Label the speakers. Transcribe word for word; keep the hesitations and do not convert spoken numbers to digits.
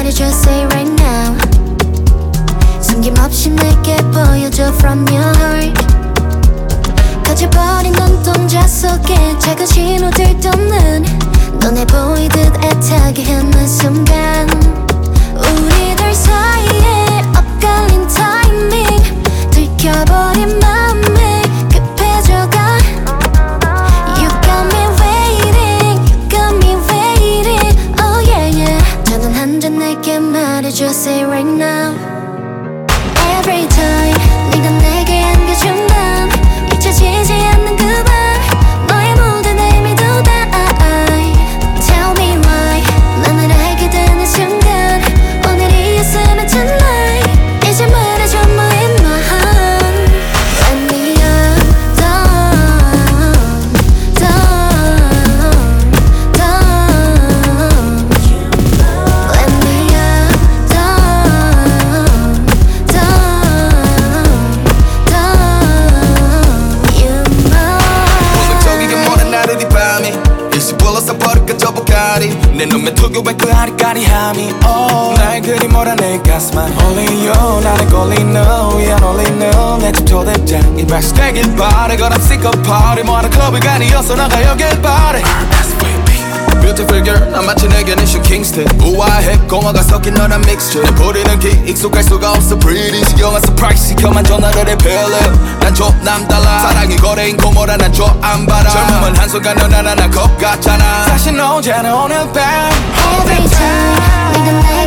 Speaker 1: 말해줘 say right now 숨김없이 내게 보여줘 from your heart 가져버린 눈동자 속에 작은 신호들 돋는 너네 보이듯 애타게 하는 순간 우리들 사이에 엇갈린 타이밍 들켜버린 맘에 급해져가 You got me waiting, you got me waiting Oh yeah yeah 저는 한 잔 내게 말해줘 say right now Every time 네가 내게 안겨준 난 잊혀지지 않는 그 밤 너의 모든 의미도 다 Tell me why 맘을 알게 되는 순간 오늘이었으면 tonight 이제 말해줘 뭐 in my heart Let me up, down, down, down Let me up, down, down, down You know
Speaker 2: 본능적이게 모든 나를 이 밤이 일시 불러서 버릴까 저 보가리 내 눈매 특유의 그 아리까리함이 oh. 날 그리 몰아내 가슴만 Only you 나를 걸린 no Yeah only you 내 집 초대장 이 맛이 되길 바래 But I'm sick of party 뭐하는 클럽이 아니어서 나가 여길 바래 Beautiful girl 난 마치 내게는 슈 킹스턴 우아해 공화가 섞인 너란 믹스처 내 부리는 기 익숙할 수가 없어 Pretty 신경한 서프라이즈 시켜만 전화를 해 필름 난 줘 남달라 사랑이 거래인 고모라 난 줘 안 받아 젊음은 한순간 난 하나 겁 같잖아 다시 언제나 오늘 밤
Speaker 1: Every time 네가 내게